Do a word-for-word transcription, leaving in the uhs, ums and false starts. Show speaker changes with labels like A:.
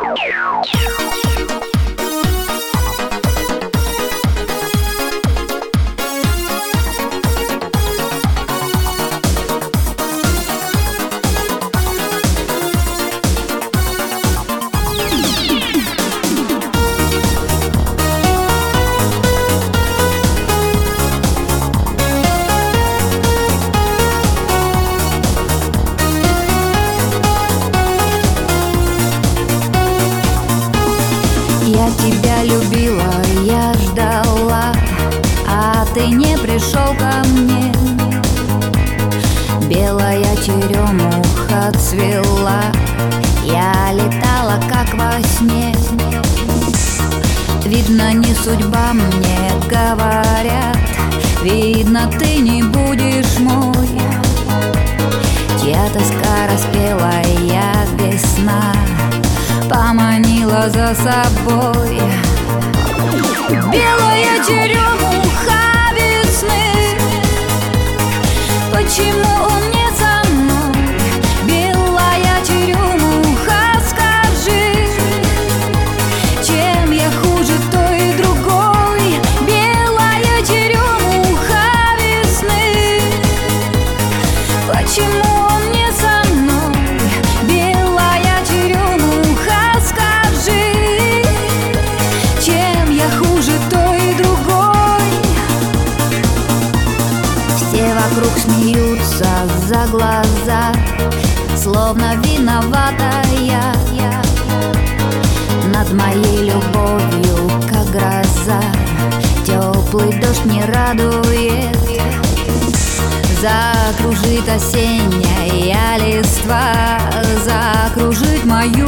A: Я тебя любила, я ждала, а ты не пришел ко мне. Белая черемуха цвела, я летала как во сне. Видно, не судьба, мне говорят, видно, ты не будешь мой. Чья тоска распела, я весна, поманила за собой. Белая черемуха весны, почему он не со мной? Белая черемуха, скажи, чем я хуже той и другой? Белая черемуха весны, почему он не со мной? Белая черемуха, скажи, чем я хуже той и другой? Все вокруг смеются за глаза, словно виновата я над моей любовью, как гроза. Теплый дождь не радует, закружит осенняя листва, закружит мою